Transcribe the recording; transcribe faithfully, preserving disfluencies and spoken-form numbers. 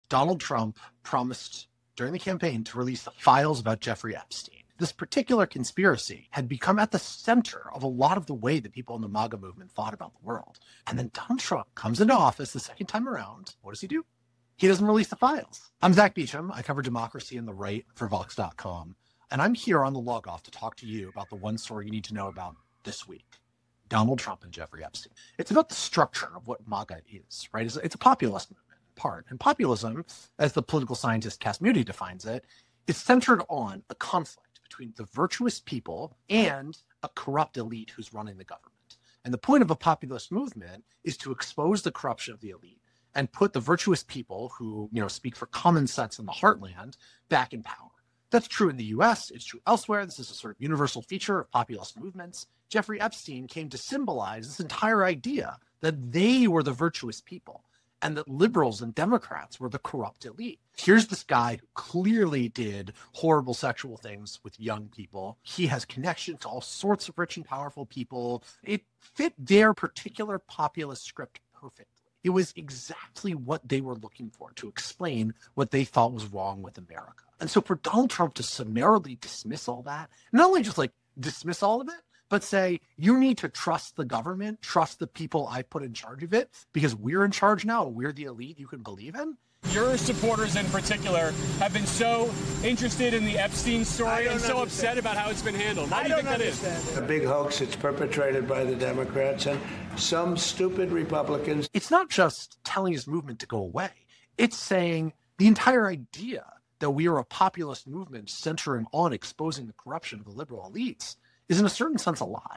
Donald Trump promised during the campaign to release the files about Jeffrey Epstein. This particular conspiracy had become at the center of a lot of the way that people in the MAGA movement thought about the world. And then Donald Trump comes into office the second time around. What does he do? He doesn't release the files. I'm Zach Beecham. I cover democracy and the right for Vox dot com. And I'm here on the Log Off to talk to you about the one story you need to know about this week. Donald Trump and Jeffrey Epstein. It's about the structure of what MAGA is, right? It's, it's a populist movement in part. And populism, as the political scientist Cass Mudie defines it, is centered on a conflict between the virtuous people and a corrupt elite who's running the government. And the point of a populist movement is to expose the corruption of the elite and put the virtuous people who, you know, speak for common sense in the heartland back in power. That's true in the U S. It's true elsewhere. This is a sort of universal feature of populist movements. Jeffrey Epstein came to symbolize this entire idea that they were the virtuous people and that liberals and Democrats were the corrupt elite. Here's this guy who clearly did horrible sexual things with young people. He has connection to all sorts of rich and powerful people. It fit their particular populist script perfectly. It was exactly what they were looking for to explain what they thought was wrong with America. And so for Donald Trump to summarily dismiss all that, not only just like dismiss all of it, but say, you need to trust the government, trust the people I put in charge of it, because we're in charge now, we're the elite you can believe in. Your supporters in particular have been so interested in the Epstein story and so upset about how it's been handled. Why do you think that is? A big hoax. It's perpetrated by the Democrats and some stupid Republicans. It's not just telling his movement to go away. It's saying the entire idea that we are a populist movement centering on exposing the corruption of the liberal elites is in a certain sense a lie.